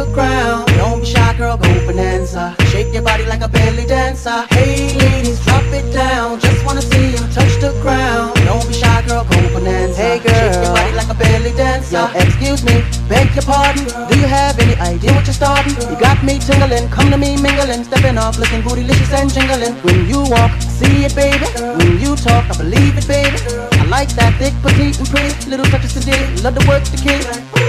the ground. Don't be shy, girl, go bonanza. Shake your body like a belly dancer. Hey ladies, drop it down. Just wanna see you touch the ground. Don't be shy, girl, go bonanza. Hey girl, shake your body like a belly dancer. Yo, excuse me, beg your pardon. Do you have any idea what you're starting? You got me tingling, come to me mingling, stepping off, looking bootylicious and jingling. When you walk, see it, baby. When you talk, I believe it, baby. I like that thick, petite, and pretty. Little touches to dig, love to work the kid.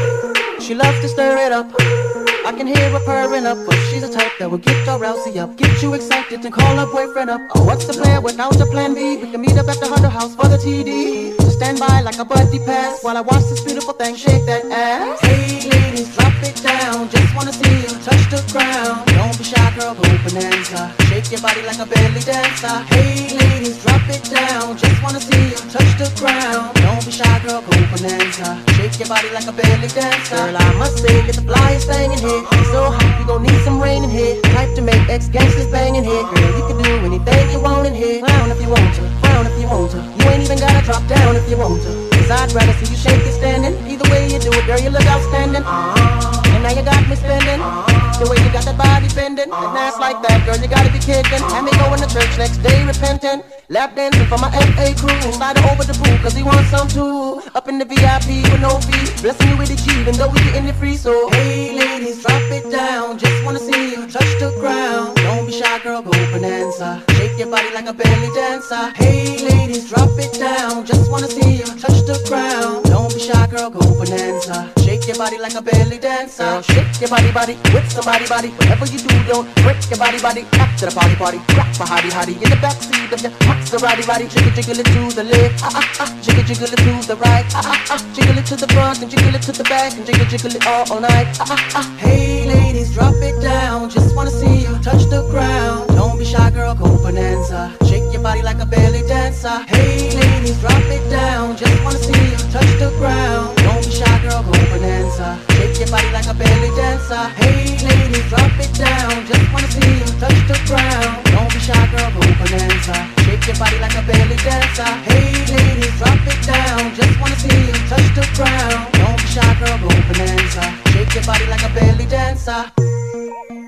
She loves to stir it up. I can hear her purring up, but she's a type that will get your rousey up, get you excited and call her boyfriend up. Oh, what's the plan without a plan B? We can meet up at the Hunter House for the TD. So stand by like a buddy pass while I watch this beautiful thing shake that ass. Hey ladies, drop it down. Just wanna see you touch the ground. Don't be shy, girl, go bonanza. Shake your body like a belly dancer. Hey ladies, drop it down. Just wanna see you touch the ground. Don't be shy, girl, go bonanza. Shake your body like a belly dancer. Girl, I must say, you're the flyest thing in here. So hot, you gon' need some rain in here. Type to make ex-gangsters bang in here. Girl, you can do anything you want in here. Clown if you want to, frown if you want to. You ain't even gotta drop down if you want to. Cause I'd rather see you shake it standing. Either way you do it, girl, you look outstanding. And now you got me spending. The way you got that body bending, and ass like that, girl, you gotta be kidding. Have me going to church next day repenting. Lap dancing for my FA crew. Slide her over the pool, cause he wants some too. Up in the VIP with no fee. Blessing you with the key, even though we getting it free. So, hey ladies, drop it down. Just wanna see you touch the ground. Don't be shy, girl, go bonanza. Shake your body like a belly dancer. Hey ladies, drop it down. Just wanna see you touch the ground. Don't be shy, girl, go bonanza. Shake your body like a belly dancer. Girl, shake your body with somebody body. Whatever you do, don't break your body after the party. Rock my hottie in the backseat of your Maserati. Jiggle it to the left, jiggle it to the right, jiggle it to the front and jiggle it to the back and jiggle it all night. Hey ladies, drop it down. Just wanna see you touch the ground. Don't be shy, girl, go bonanza. Shake your body like a belly dancer. Hey ladies, drop it down. Just wanna see you touch the ground. Don't be shy, girl, go bonanza. Shake your body like a belly dancer. Hey ladies, drop it down. Just wanna see you touch the ground. Don't be shy, girl, go bonanza. Shake your body like a belly dancer. Hey ladies, drop it down. Just wanna see you touch the ground. Don't be shy, girl, go bonanza. Shake your body like a belly dancer.